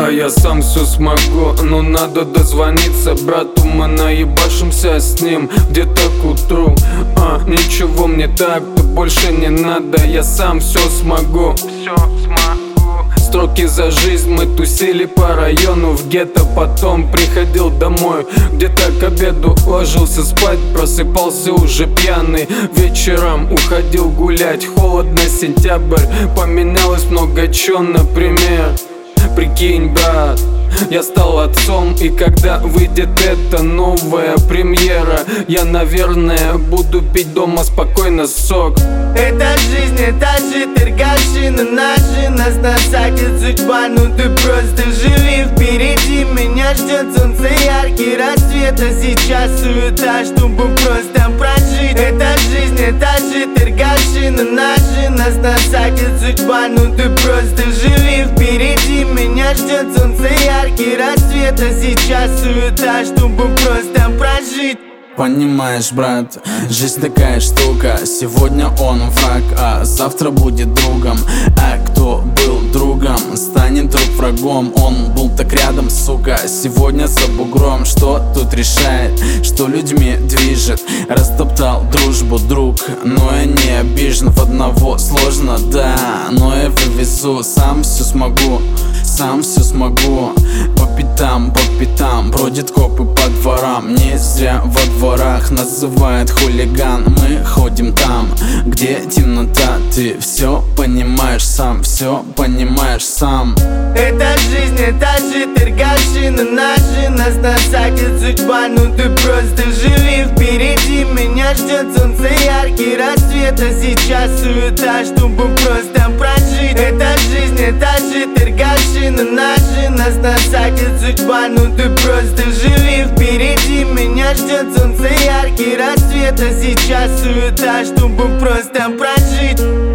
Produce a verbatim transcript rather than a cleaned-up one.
Да, я сам все смогу, но надо дозвониться брату. Мы наебашимся с ним где-то к утру. А, ничего мне так-то больше не надо. Я сам все смогу. Все смогу. Строки за жизнь мы тусили по району. В гетто потом приходил домой. Где-то к обеду ложился спать, просыпался уже пьяный. Вечером уходил гулять, холодно, сентябрь. Поменялось много чё, например. Прикинь, брат, я стал отцом, и когда выйдет эта новая премьера, я, наверное, буду пить дома спокойно сок. Это жизнь, это же торгашина наша. Нас насадит судьба, ну ты просто живи. Впереди меня ждет солнце, яркий рассвет. А сейчас суета, чтобы просто прожить. Это жизнь, это же торгашина наша. Нас насадит судьба, ну ты просто живи. Впереди меня ждет солнце, яркий рассвет. А сейчас суета, чтобы просто прожить. Понимаешь, брат, жизнь такая штука. Сегодня он враг, а завтра будет другом. А кто был другом, станет вдруг врагом. Он был так рядом, сука, сегодня за бугром. Что тут решает, что людьми движет? Растоптал дружбу друг, но я не обижен. В одного сложно, да, но я вывезу. Сам все смогу, сам все смогу. По пятам, по пятам бродят копы по дворам. Не зря во дворах называют хулиган. Мы ходим там, где темнота. Ты все понимаешь сам, все понимаешь сам. Это жизнь, это же торгашина наша. Нас насадит судьба, ну ты просто живи. Впереди меня ждет солнце, яркий рассвет. А сейчас суета, чтобы просто прожить. Это жизнь, это же торгашина наша. Нас насадит судьба, ну ты просто живи. Впереди меня ждет солнце, яркий рассвет. А сейчас суета, чтобы просто прожить.